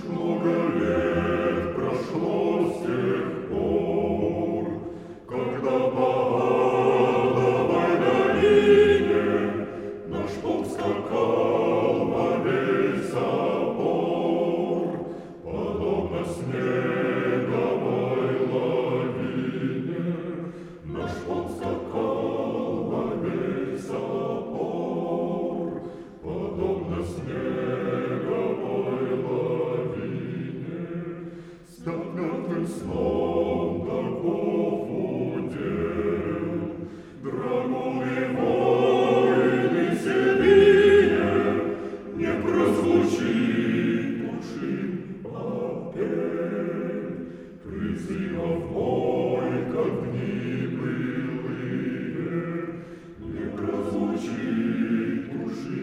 много лет прошло с тех пор, когда в Адовой долине наш полк скакал во весь опор, подобно снеговой лавине. Наш полк скакал во весь опор, подобно снеговой лавине. Стопятым сном таков удел, драгуны, воины седые, не прозвучит души апель призывов бой, как дни былые, не прозвучит души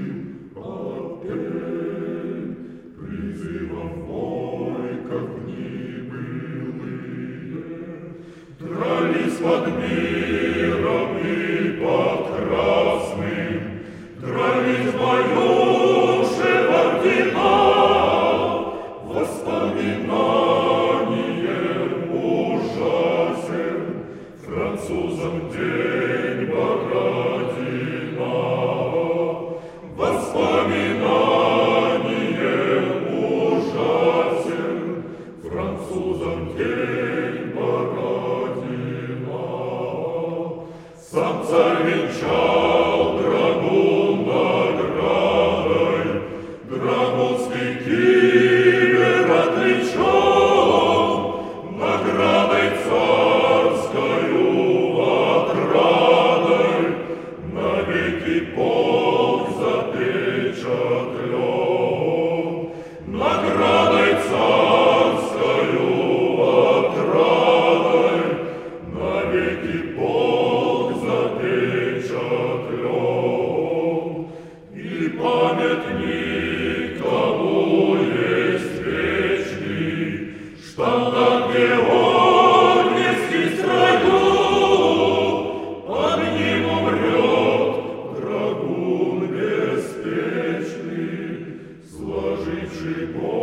апель призывов бой, как дни былые. Дрались под миром и под красным, дрались в бою Шевардина, воспоминанием ужасен французам день Бородина. Воспоминанием ужасен французам день Бородина. Сам царь венчал драгун наградой, драгунский кивер отличал, наградой царскою отрадой, навеки полк запечатлен. Наградой царскою отрадой, навеки полк запечатлен. И памятник тому есть вечный, штандарт Георгиевский строю, под ним умрет драгун беспечный, сложивший